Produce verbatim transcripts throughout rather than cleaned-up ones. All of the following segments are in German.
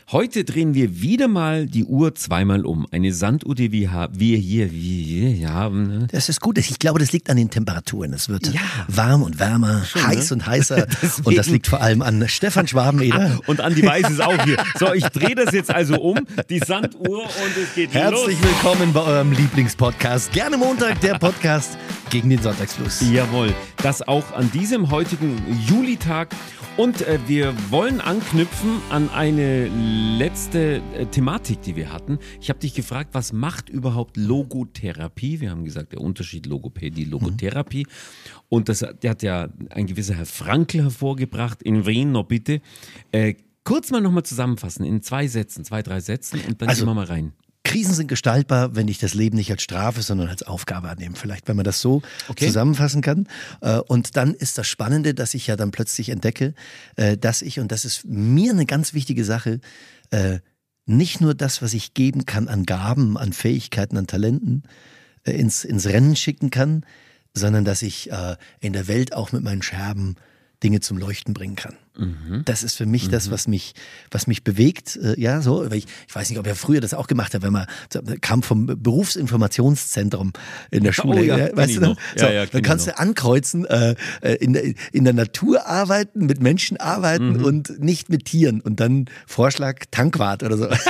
Heute drehen wir wieder mal die Uhr zweimal um. Eine Sanduhr, die wir, ha- wir hier wir hier haben. Ne? Das ist gut. Ich glaube, das liegt an den Temperaturen. Es wird Ja. warm und wärmer, Schon, heiß ne? und heißer. Deswegen- Und das liegt vor allem an Stefan Schwabeneder. Und Andi Weiß ist auch hier. So, ich drehe das jetzt also um, die Sanduhr, und es geht Herzlich los. willkommen bei eurem Lieblingspodcast. Gerne Montag, der Podcast gegen den Sonntagsfluss. Jawohl, das auch an diesem heutigen Julitag. Und äh, wir wollen anknüpfen an eine letzte äh, Thematik, die wir hatten. Ich habe dich gefragt, was macht überhaupt Logotherapie? Wir haben gesagt, der Unterschied Logopädie, Logotherapie. Und das, der hat ja ein gewisser Herr Frankl hervorgebracht. In Wien noch bitte. Äh, kurz mal nochmal zusammenfassen, in zwei Sätzen, zwei, drei Sätzen, und dann Also- gehen wir mal rein. Krisen sind gestaltbar, wenn ich das Leben nicht als Strafe, sondern als Aufgabe annehme. Vielleicht, wenn man das so Okay. zusammenfassen kann. Äh, Und dann ist das Spannende, dass ich ja dann plötzlich entdecke, äh, dass ich, und das ist mir eine ganz wichtige Sache, äh, nicht nur das, was ich geben kann an Gaben, an Fähigkeiten, an Talenten, äh, ins, ins Rennen schicken kann, sondern dass ich äh, in der Welt auch mit meinen Scherben Dinge zum Leuchten bringen kann. Das ist für mich Mhm. das, was mich, was mich bewegt. Äh, ja, so. Weil Ich, ich weiß nicht, ob er früher das auch gemacht hat, wenn man so, kam vom Berufsinformationszentrum in der Schule. Oh ja, ja, kenn weißt ich du noch? noch. Ja, So, ja, kenn dann ich kannst noch. du ankreuzen, äh, äh, in, der, in der Natur arbeiten, mit Menschen arbeiten Mhm. und nicht mit Tieren. Und dann Vorschlag Tankwart oder so.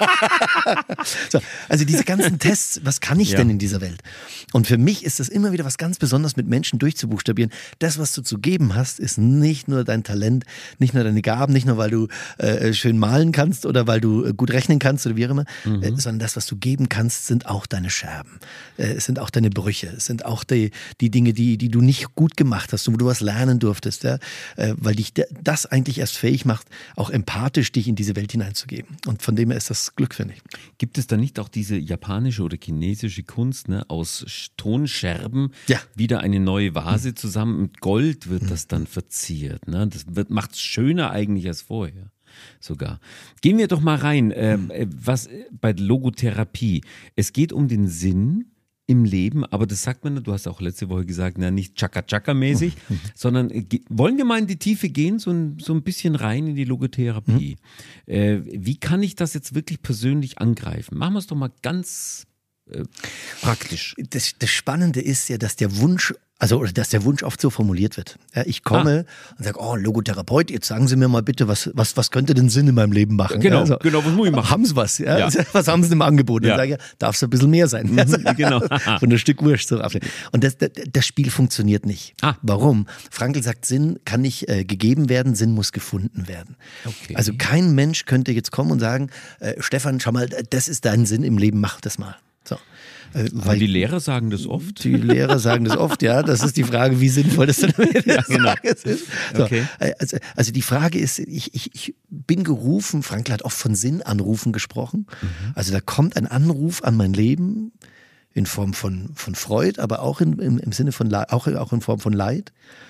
So, also diese ganzen Tests, was kann ich Ja. denn in dieser Welt? Und für mich ist das immer wieder was ganz Besonderes, mit Menschen durchzubuchstabieren. Das, was du zu geben hast, ist nicht nur dein Talent, nicht nur deine Gaben, nicht nur, weil du äh, schön malen kannst oder weil du äh, gut rechnen kannst oder wie auch immer, äh, sondern das, was du geben kannst, sind auch deine Scherben. Äh, es sind auch deine Brüche. Es sind auch die, die Dinge, die, die du nicht gut gemacht hast und wo du was lernen durftest, ja? äh, weil dich de- das eigentlich erst fähig macht, auch empathisch dich in diese Welt hineinzugeben. Und von dem her ist das Glück, finde ich. Gibt es da nicht auch diese japanische oder chinesische Kunst, ne, aus Sch- Tonscherben Ja. wieder eine neue Vase zusammen? Mit Gold wird das dann verziert. Ne? Das macht es schöner eigentlich als vorher. Sogar. Gehen wir doch mal rein. Ähm, äh, was äh, bei Logotherapie? Es geht um den Sinn im Leben, aber das sagt man, du hast auch letzte Woche gesagt, na, nicht Chaka-Chaka-mäßig, sondern äh, ge- wollen wir mal in die Tiefe gehen, so ein, so ein bisschen rein in die Logotherapie. Äh, wie kann ich das jetzt wirklich persönlich angreifen? Machen wir es doch mal ganz äh, praktisch. Das, das Spannende ist ja, dass der Wunsch, also oder dass der Wunsch oft so formuliert wird. Ja, ich komme und sage, oh, Logotherapeut, jetzt sagen Sie mir mal bitte, was, was, was könnte denn Sinn in meinem Leben machen? Genau, ja, genau, was muss ich machen? Haben Sie was? Ja? Ja. Was haben Sie denn im Angebot? Ja. Dann sage ich, ja, darf es ein bisschen mehr sein? Also, genau. Von ein Stück Wurst. So. Und das, das, das Spiel funktioniert nicht. Ah. Warum? Frankl sagt, Sinn kann nicht äh, gegeben werden, Sinn muss gefunden werden. Okay. Also kein Mensch könnte jetzt kommen und sagen, äh, Stefan, schau mal, das ist dein Sinn im Leben, mach das mal. So. Äh, Weil die Lehrer sagen das oft. die Lehrer sagen das oft, ja. Das ist die Frage, wie sinnvoll das dann am Ende des genau. Tages ist. So, Okay. also, also die Frage ist, ich, ich, ich bin gerufen, Frankl hat oft von Sinnanrufen gesprochen. Also da kommt ein Anruf an mein Leben in Form von, von Freud, aber auch in, im, im Sinne von Le- auch, auch in Form von Leid.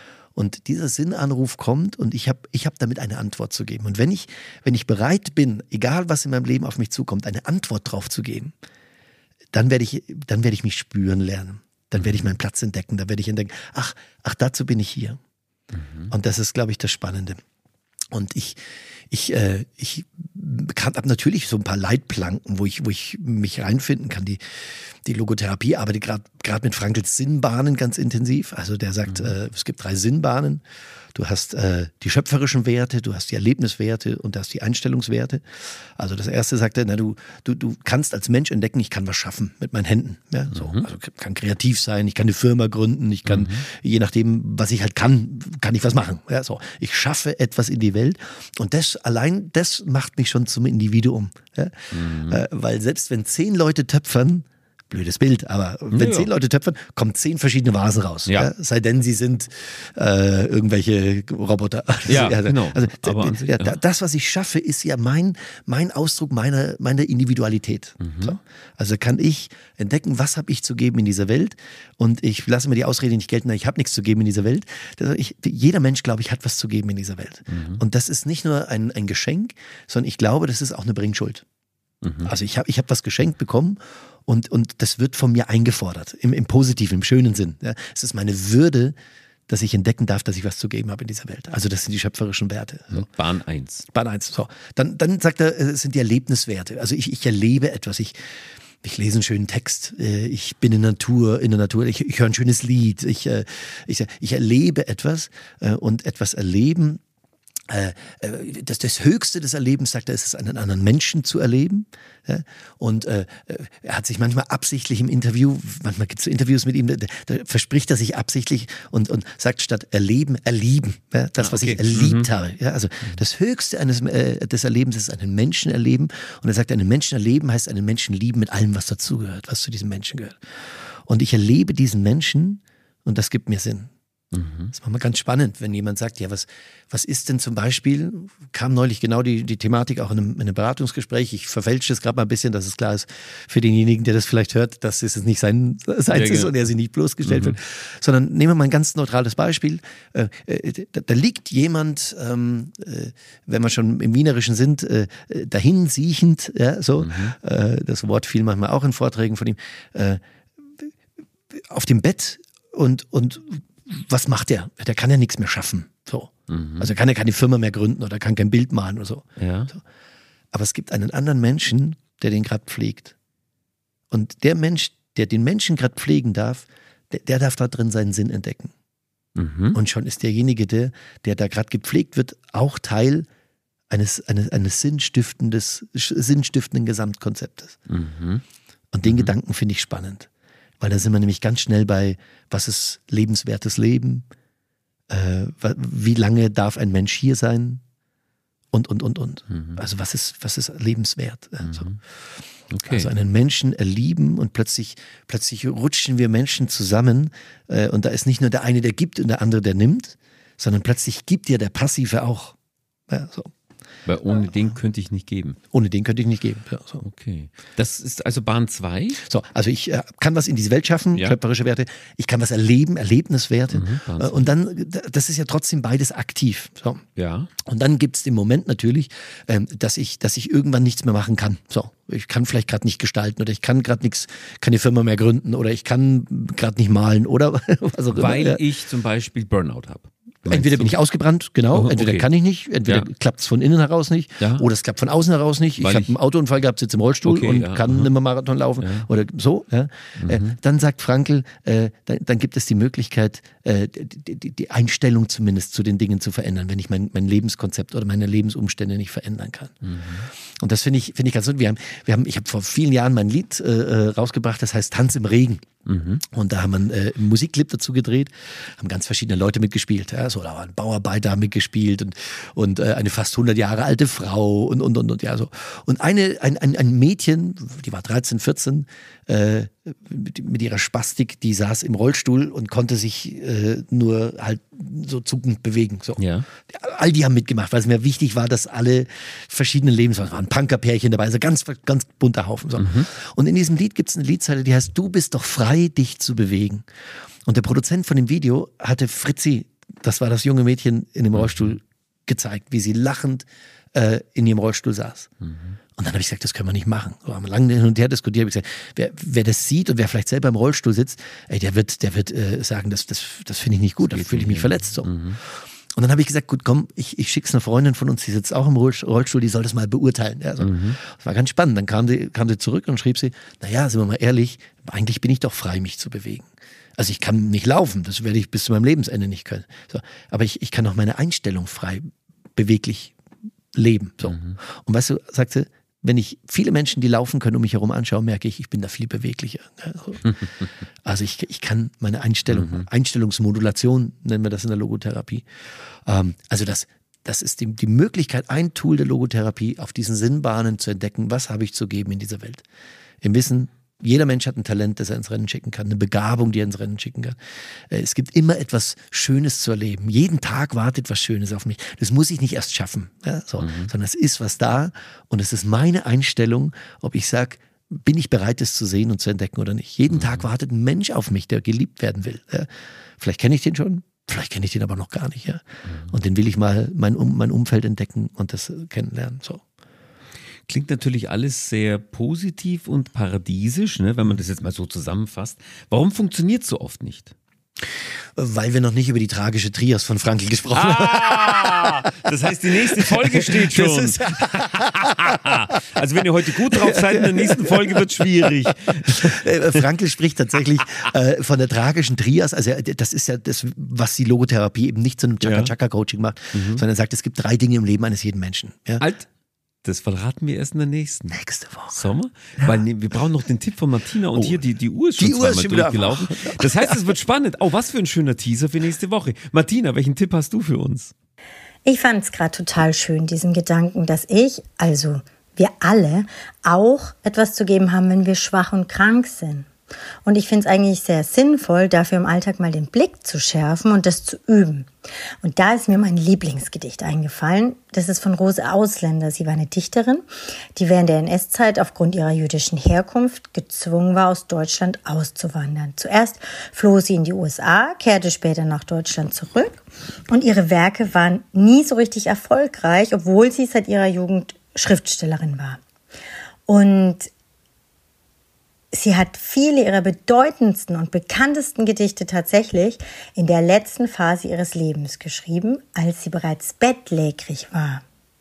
Und dieser Sinnanruf kommt und ich habe ich hab damit eine Antwort zu geben. Und wenn ich, wenn ich bereit bin, egal was in meinem Leben auf mich zukommt, eine Antwort drauf zu geben, dann werde ich, dann werde ich mich spüren lernen. Dann werde ich meinen Platz entdecken. Dann werde ich entdecken, ach, ach, dazu bin ich hier. Und das ist, glaube ich, das Spannende. Und ich, ich, äh, ich habe natürlich so ein paar Leitplanken, wo ich, wo ich mich reinfinden kann. Die, die Logotherapie arbeitet gerade gerade mit Frankls Sinnbahnen ganz intensiv. Also der sagt, Mhm. äh, es gibt drei Sinnbahnen. Du hast äh, die schöpferischen Werte, du hast die Erlebniswerte und du hast die Einstellungswerte. Also das erste sagt er, na, du, du, du kannst als Mensch entdecken, ich kann was schaffen mit meinen Händen. Ja, so. Also kann kreativ sein, ich kann eine Firma gründen, ich kann, je nachdem, was ich halt kann, kann ich was machen. Ja, so. Ich schaffe etwas in die Welt und das allein, das macht mich schon zum Individuum. Ja? Äh, weil selbst wenn zehn Leute töpfern, blödes Bild, aber wenn Ja. zehn Leute töpfern, kommen zehn verschiedene Vasen raus. Ja. Ja. Sei denn, sie sind äh, irgendwelche Roboter. Ja, also, genau. Also, Aber d- an sich, ja, ja. das, was ich schaffe, ist ja mein, mein Ausdruck meiner, meiner Individualität. Mhm. So. Also kann ich entdecken, was habe ich zu geben in dieser Welt und ich lasse mir die Ausrede nicht gelten, ich habe nichts zu geben in dieser Welt. Das- Ich, jeder Mensch, glaube ich, hat was zu geben in dieser Welt. Mhm. Und das ist nicht nur ein, ein Geschenk, sondern ich glaube, das ist auch eine Bringschuld. Mhm. Also ich habe ich hab was geschenkt bekommen und, und das wird von mir eingefordert, im, im positiven, im schönen Sinn. Ja. Es ist meine Würde, dass ich entdecken darf, dass ich was zu geben habe in dieser Welt. Also das sind die schöpferischen Werte. So. Bahn eins. Bahn eins. So. Dann, dann sagt er, es sind die Erlebniswerte. Also ich, ich erlebe etwas. Ich, ich lese einen schönen Text. Ich bin in der Natur, in der Natur. Ich, ich höre ein schönes Lied. Ich, ich, ich erlebe etwas und etwas erleben. Das, das Höchste des Erlebens, sagt er, ist es, einen anderen Menschen zu erleben. Ja? Und äh, er hat sich manchmal absichtlich im Interview, manchmal gibt es so Interviews mit ihm, da, da verspricht er sich absichtlich und, und sagt statt erleben, erlieben. Ja? Das, was ah, okay. ich erlebt mhm. habe. Ja? Also das Höchste eines, äh, des Erlebens ist einen Menschen erleben. Und er sagt, einen Menschen erleben heißt einen Menschen lieben mit allem, was dazugehört, was zu diesem Menschen gehört. Und ich erlebe diesen Menschen und das gibt mir Sinn. Das ist manchmal ganz spannend, wenn jemand sagt, ja, was, was ist denn zum Beispiel, kam neulich genau die, die Thematik auch in einem, in einem Beratungsgespräch, ich verfälsche es gerade mal ein bisschen, dass es klar ist für denjenigen, der das vielleicht hört, dass es nicht sein, seins ja, ist und er sie nicht bloßgestellt mhm. wird, sondern nehmen wir mal ein ganz neutrales Beispiel, äh, äh, da, da liegt jemand, ähm, äh, wenn wir schon im Wienerischen sind, äh, dahin siechend, ja, so, mhm. äh, das Wort fiel manchmal auch in Vorträgen von ihm, äh, auf dem Bett und, und was macht der? Der kann ja nichts mehr schaffen. So. Mhm. Also er kann ja keine Firma mehr gründen oder kann kein Bild malen oder so. Ja. so. Aber es gibt einen anderen Menschen, der den gerade pflegt. Und der Mensch, der den Menschen gerade pflegen darf, der, der darf da drin seinen Sinn entdecken. Mhm. Und schon ist derjenige, der, der da gerade gepflegt wird, auch Teil eines, eines, eines sinnstiftendes, sinnstiftenden Gesamtkonzeptes. Mhm. Und den mhm. Gedanken finde ich spannend. Weil da sind wir nämlich ganz schnell bei, was ist lebenswertes Leben, äh, wie lange darf ein Mensch hier sein und, und, und, und. Mhm. Also was ist, was ist lebenswert? Mhm. Also, okay. also einen Menschen erlieben und plötzlich, plötzlich rutschen wir Menschen zusammen äh, und da ist nicht nur der eine, der gibt und der andere, der nimmt, sondern plötzlich gibt dir der Passive auch. Ja, so. Weil ohne den könnte ich nicht geben. Ohne den könnte ich nicht geben. Ja, so. Okay. Das ist also Bahn zwei? So, also ich äh, kann was in diese Welt schaffen, ja. schöpferische Werte. Ich kann was erleben, Erlebniswerte. Mhm, äh, und dann, das ist ja trotzdem beides aktiv. So. Ja. Und dann gibt es den Moment natürlich, ähm, dass ich, dass ich irgendwann nichts mehr machen kann. So. Ich kann vielleicht gerade nicht gestalten oder ich kann gerade nichts, keine Firma mehr gründen oder ich kann gerade nicht malen oder was auch immer. Weil ja. ich zum Beispiel Burnout habe. Entweder bin ich ausgebrannt, genau, Oh, entweder okay. kann ich nicht, entweder Ja. klappt es von innen heraus nicht Ja. oder es klappt von außen heraus nicht. Weil ich habe ich- einen Autounfall gehabt, sitze im Rollstuhl Okay, und ja, kann aha. nicht mehr Marathon laufen Ja. oder so. Ja. Äh, dann sagt Frankl, äh, dann, dann gibt es die Möglichkeit, äh, die, die, die Einstellung zumindest zu den Dingen zu verändern, wenn ich mein, mein Lebenskonzept oder meine Lebensumstände nicht verändern kann. Mhm. Und das finde ich, finde ich ganz gut. Wir haben, wir haben, ich habe vor vielen Jahren mein Lied äh, rausgebracht, das heißt Tanz im Regen. Mhm. Und da haben wir einen, äh, einen Musikclip dazu gedreht, haben ganz verschiedene Leute mitgespielt. Ja, so, da war ein Bauarbeiter mitgespielt und, und äh, eine fast hundert Jahre alte Frau und, und, und, und ja, so. Und eine, ein, ein, ein Mädchen, die war dreizehn, vierzehn, äh, mit, mit ihrer Spastik, die saß im Rollstuhl und konnte sich äh, nur halt so zuckend bewegen. So. Ja. All die haben mitgemacht, weil es mir wichtig war, dass alle verschiedenen Lebens, es waren Punkerpärchen dabei, also ganz, ganz bunter Haufen. So. Mhm. Und in diesem Lied gibt es eine Liedzeile, die heißt, du bist doch frei, dich zu bewegen. Und der Produzent von dem Video hatte Fritzi, das war das junge Mädchen in dem Rollstuhl, gezeigt, wie sie lachend äh, in ihrem Rollstuhl saß. Mhm. Und dann habe ich gesagt, das können wir nicht machen. So haben wir lange hin und her diskutiert. Hab ich gesagt, wer, wer das sieht und wer vielleicht selber im Rollstuhl sitzt, ey, der wird, der wird äh, sagen, das, das, das finde ich nicht gut, da fühle ich mich verletzt. So. Mhm. Und dann habe ich gesagt, gut, komm, ich, ich schicke es einer Freundin von uns, die sitzt auch im Rollstuhl, die soll das mal beurteilen. Ja, so. Mhm. Das war ganz spannend. Dann kam sie, kam sie zurück und schrieb sie, naja, sind wir mal ehrlich, eigentlich bin ich doch frei, mich zu bewegen. Also ich kann nicht laufen, das werde ich bis zu meinem Lebensende nicht können. So. Aber ich, ich kann auch meine Einstellung frei, beweglich leben. So. Mhm. Und weißt du, sagt sie, wenn ich viele Menschen, die laufen können, um mich herum anschaue, merke ich, ich bin da viel beweglicher. Also ich, ich kann meine Einstellung, mhm. Einstellungsmodulation, nennen wir das in der Logotherapie. Ähm, also das, das ist die, die Möglichkeit, ein Tool der Logotherapie, auf diesen Sinnbahnen zu entdecken, was habe ich zu geben in dieser Welt. Im Wissen, jeder Mensch hat ein Talent, das er ins Rennen schicken kann, eine Begabung, die er ins Rennen schicken kann. Es gibt immer etwas Schönes zu erleben. Jeden Tag wartet was Schönes auf mich. Das muss ich nicht erst schaffen, ja, so, mhm. sondern es ist was da und es ist meine Einstellung, ob ich sage, bin ich bereit, es zu sehen und zu entdecken oder nicht. Jeden mhm. Tag wartet ein Mensch auf mich, der geliebt werden will. Ja. Vielleicht kenne ich den schon, vielleicht kenne ich den aber noch gar nicht. Ja. Mhm. Und den will ich mal mein, um, mein Umfeld entdecken und das kennenlernen. So. Klingt natürlich alles sehr positiv und paradiesisch, ne, wenn man das jetzt mal so zusammenfasst. Warum funktioniert es so oft nicht? Weil wir noch nicht über die tragische Trias von Frankl gesprochen haben. Ah, das heißt, die nächste Folge steht schon. Das ist Also wenn ihr heute gut drauf seid, in der nächsten Folge wird es schwierig. Äh, Frankl spricht tatsächlich äh, von der tragischen Trias. Also das ist ja das, was die Logotherapie eben nicht zu einem Chaka-Chaka-Coaching macht, mhm. sondern er sagt, es gibt drei Dinge im Leben eines jeden Menschen. Ja? Alt. Das verraten wir erst in der nächsten. Nächste Woche. Sommer? Ja. Weil nee, wir brauchen noch den Tipp von Martina und oh. hier die, die Uhr ist schon die zweimal Uhr ist schon durchgelaufen. Das heißt, es wird spannend. Oh, was für ein schöner Teaser für nächste Woche. Martina, welchen Tipp hast du für uns? Ich fand es gerade total schön, diesen Gedanken, dass ich, also wir alle, auch etwas zu geben haben, wenn wir schwach und krank sind. Und ich finde es eigentlich sehr sinnvoll, dafür im Alltag mal den Blick zu schärfen und das zu üben. Und da ist mir mein Lieblingsgedicht eingefallen. Das ist von Rose Ausländer. Sie war eine Dichterin, die während der N S-Zeit aufgrund ihrer jüdischen Herkunft gezwungen war, aus Deutschland auszuwandern. Zuerst floh sie in die U S A, kehrte später nach Deutschland zurück. Und ihre Werke waren nie so richtig erfolgreich, obwohl sie seit ihrer Jugend Schriftstellerin war. Und sie hat viele ihrer bedeutendsten und bekanntesten Gedichte tatsächlich in der letzten Phase ihres Lebens geschrieben, als sie bereits bettlägerig war.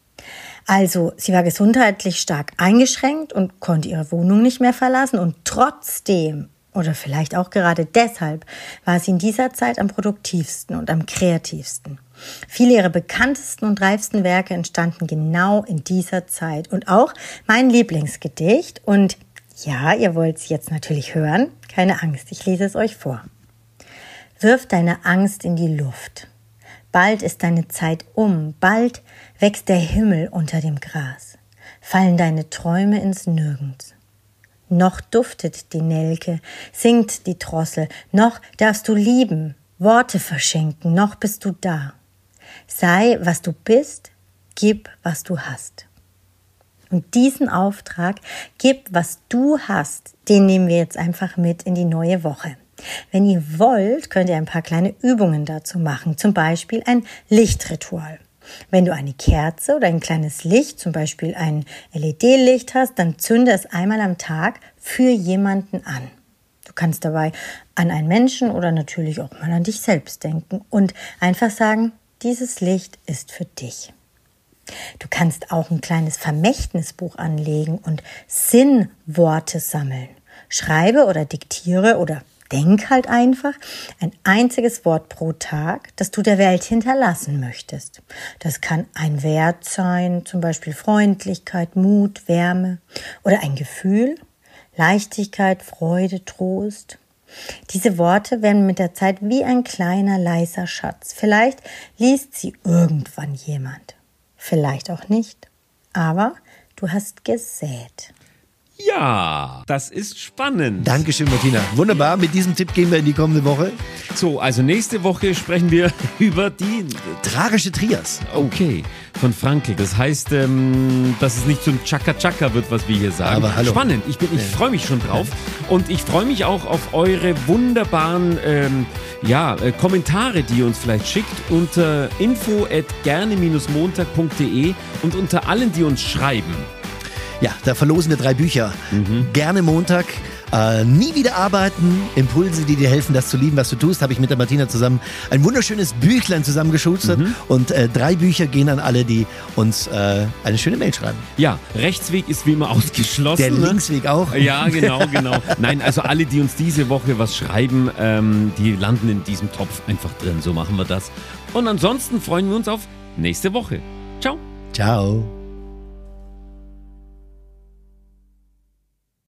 Also, sie war gesundheitlich stark eingeschränkt und konnte ihre Wohnung nicht mehr verlassen und trotzdem, oder vielleicht auch gerade deshalb, war sie in dieser Zeit am produktivsten und am kreativsten. Viele ihrer bekanntesten und reifsten Werke entstanden genau in dieser Zeit und auch mein Lieblingsgedicht und ja, ihr wollt es jetzt natürlich hören. Keine Angst, ich lese es euch vor. Wirf deine Angst in die Luft. Bald ist deine Zeit um, bald wächst der Himmel unter dem Gras. Fallen deine Träume ins Nirgends. Noch duftet die Nelke, singt die Drossel, noch darfst du lieben, Worte verschenken, noch bist du da. Sei, was du bist, gib, was du hast. Und diesen Auftrag, gib, was du hast, den nehmen wir jetzt einfach mit in die neue Woche. Wenn ihr wollt, könnt ihr ein paar kleine Übungen dazu machen, zum Beispiel ein Lichtritual. Wenn du eine Kerze oder ein kleines Licht, zum Beispiel ein L E D-Licht hast, dann zünde es einmal am Tag für jemanden an. Du kannst dabei an einen Menschen oder natürlich auch mal an dich selbst denken und einfach sagen, dieses Licht ist für dich. Du kannst auch ein kleines Vermächtnisbuch anlegen und Sinnworte sammeln. Schreibe oder diktiere oder denk halt einfach ein einziges Wort pro Tag, das du der Welt hinterlassen möchtest. Das kann ein Wert sein, zum Beispiel Freundlichkeit, Mut, Wärme oder ein Gefühl, Leichtigkeit, Freude, Trost. Diese Worte werden mit der Zeit wie ein kleiner, leiser Schatz. Vielleicht liest sie irgendwann jemand. Vielleicht auch nicht, aber du hast gesät. Ja, das ist spannend. Dankeschön, Martina. Wunderbar, mit diesem Tipp gehen wir in die kommende Woche. So, also nächste Woche sprechen wir über die tragische Trias. Okay, von Frankl. Das heißt, ähm, dass es nicht so ein Chaka-Chaka wird, was wir hier sagen. Aber hallo. Spannend, ich, bin, ich ja. freue mich schon drauf. Und ich freue mich auch auf eure wunderbaren ähm, ja, äh, Kommentare, die ihr uns vielleicht schickt unter info at gerne montag punkt de und unter allen, die uns schreiben. Ja, da verlosen wir drei Bücher. Mhm. Gerne Montag. Äh, nie wieder arbeiten. Impulse, die dir helfen, das zu lieben, was du tust, habe ich mit der Martina zusammen ein wunderschönes Büchlein zusammengeschustert. Mhm. Und äh, drei Bücher gehen an alle, die uns äh, eine schöne Mail schreiben. Ja, Rechtsweg ist wie immer ausgeschlossen. Der ne? Linksweg auch. Ja, genau, genau. Nein, also alle, die uns diese Woche was schreiben, ähm, die landen in diesem Topf einfach drin. So machen wir das. Und ansonsten freuen wir uns auf nächste Woche. Ciao. Ciao.